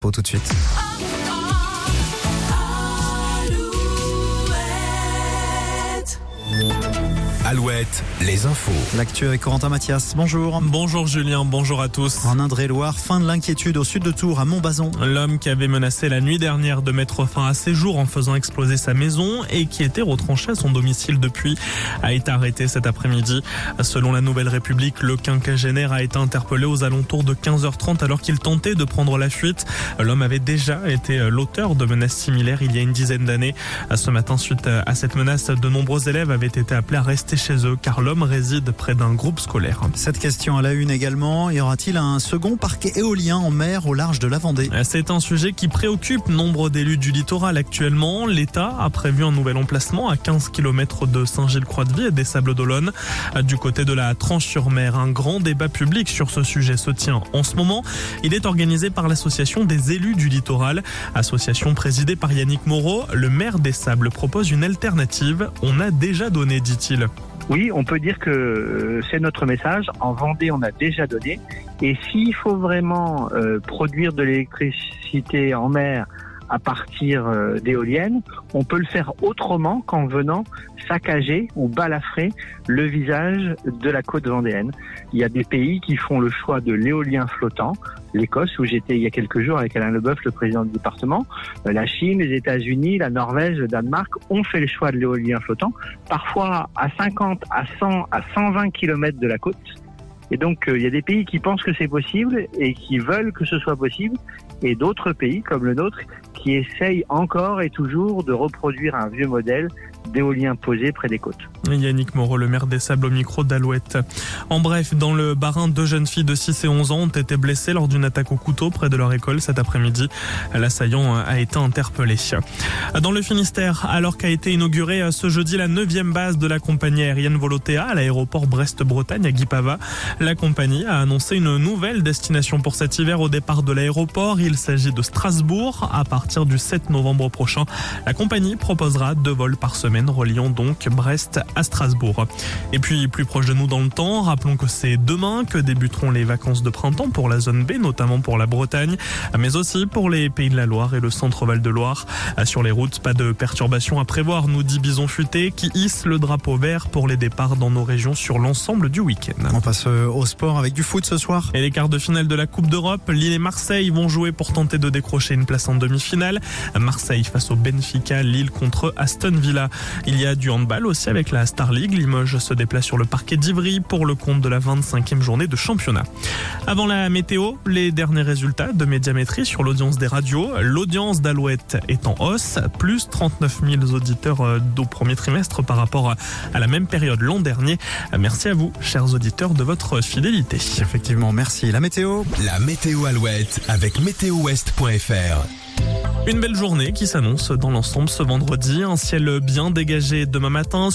Pour tout de suite. Alouette, les infos. L'actu avec Corentin Mathias. Bonjour. Bonjour Julien, bonjour à tous. En Indre-et-Loire, fin de l'inquiétude au sud de Tours, à Montbazon. L'homme qui avait menacé la nuit dernière de mettre fin à ses jours en faisant exploser sa maison et qui était retranché à son domicile depuis a été arrêté cet après-midi. Selon la Nouvelle République, le quinquagénaire a été interpellé aux alentours de 15h30 alors qu'il tentait de prendre la fuite. L'homme avait déjà été l'auteur de menaces similaires il y a une dizaine d'années. Ce matin, suite à cette menace, de nombreux élèves avaient été appelés à rester chez eux car l'homme réside près d'un groupe scolaire. Cette question à la une également, y aura-t-il un second parquet éolien en mer au large de la Vendée? C'est un sujet qui préoccupe nombre d'élus du littoral actuellement. L'État a prévu un nouvel emplacement à 15 km de Saint-Gilles-Croix-de-Vie et des Sables-d'Olonne. Du côté de la Tranche-sur-Mer, un grand débat public sur ce sujet se tient en ce moment. Il est organisé par l'association des élus du littoral, association présidée par Yannick Moreau. Le maire des Sables propose une alternative. On a déjà donné, dit-il. Oui, on peut dire que c'est notre message. En Vendée, on a déjà donné. Et s'il faut vraiment produire de l'électricité en mer à partir d'éoliennes, on peut le faire autrement qu'en venant saccager ou balafrer le visage de la côte vendéenne. Il y a des pays qui font le choix de l'éolien flottant. L'Écosse, où j'étais il y a quelques jours avec Alain Leboeuf, le président du département, la Chine, les États-Unis, la Norvège, le Danemark ont fait le choix de l'éolien flottant, parfois à 50, à 100, à 120 km de la côte. Et donc, il y a des pays qui pensent que c'est possible et qui veulent que ce soit possible, et d'autres pays, comme le nôtre, qui essayent encore et toujours de reproduire un vieux modèle d'éolien posé près des côtes. Yannick Moreau, le maire des Sables, au micro d'Alouette. En bref, dans le Bas-Rhin, 2 jeunes filles de 6 et 11 ans ont été blessées lors d'une attaque au couteau près de leur école cet après-midi. L'assaillant a été interpellé. Dans le Finistère, alors qu'a été inaugurée ce jeudi la 9e base de la compagnie aérienne Volotea à l'aéroport Brest-Bretagne à Guipava, la compagnie a annoncé une nouvelle destination pour cet hiver au départ de l'aéroport. Il s'agit de Strasbourg. À partir du 7 novembre prochain, la compagnie proposera 2 vols par semaine, reliant donc Brest à Strasbourg. Et puis, plus proche de nous dans le temps, rappelons que c'est demain que débuteront les vacances de printemps pour la zone B, notamment pour la Bretagne, mais aussi pour les Pays de la Loire et le centre Val-de-Loire. Sur les routes, pas de perturbations à prévoir, nous dit Bison Futé, qui hisse le drapeau vert pour les départs dans nos régions sur l'ensemble du week-end. On passe au sport avec du foot ce soir. Et les quarts de finale de la Coupe d'Europe, Lille et Marseille vont jouer pour tenter de décrocher une place en demi-finale. Marseille face au Benfica, Lille contre Aston Villa. Il y a du handball aussi avec la Star League. Limoges se déplace sur le parquet d'Ivry pour le compte de la 25e journée de championnat. Avant la météo, les derniers résultats de médiamétrie sur l'audience des radios. L'audience d'Alouette est en hausse, plus 39 000 auditeurs au premier trimestre par rapport à la même période l'an dernier. Merci à vous, chers auditeurs, de votre fidélité. Effectivement, merci. La météo Alouette avec météowest.fr. Une belle journée qui s'annonce dans l'ensemble ce vendredi. Un ciel bien dégagé demain matin.